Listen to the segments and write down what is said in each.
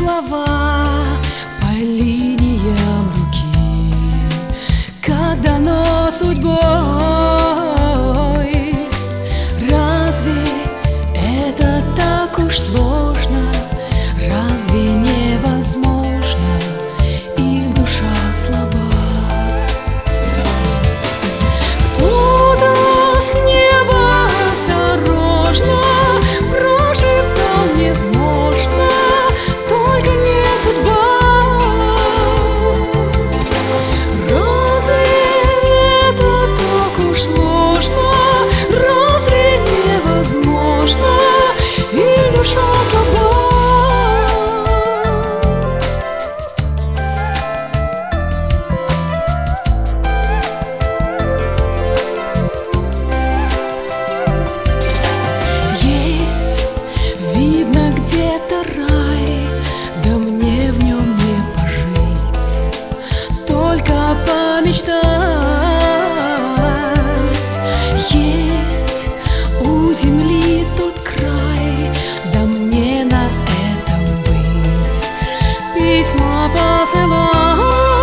слова по линиям руки, как дано судьбой. Разве это так уж сложно? Разве невозможно? Или душа слаба? Кто-то с неба осторожно прошептал: нет, можно, только не судьба. Разве это так уж сложно? Разве невозможно? Или душа слаба? Видно где-то рай, да мне в нем не пожить, только помечтать. Есть у земли тот край, да мне на этом быть, письма посылать.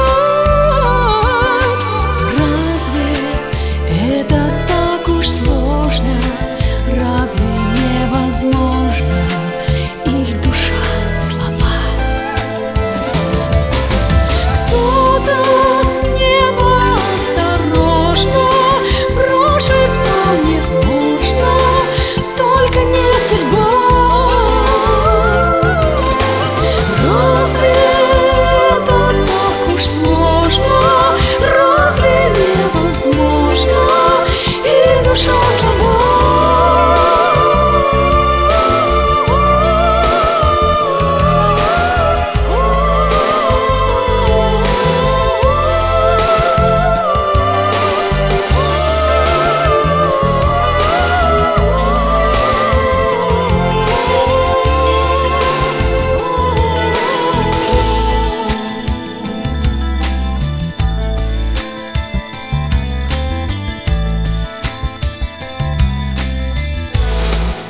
Разве это так уж сложно? Разве невозможно? Или душа слаба? Кто-то с неба осторожно прошептал: нет, можно, только не судьба. Разве это так уж сложно? Разве невозможно? Или душа слаба?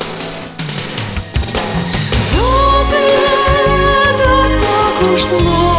Уж сложно.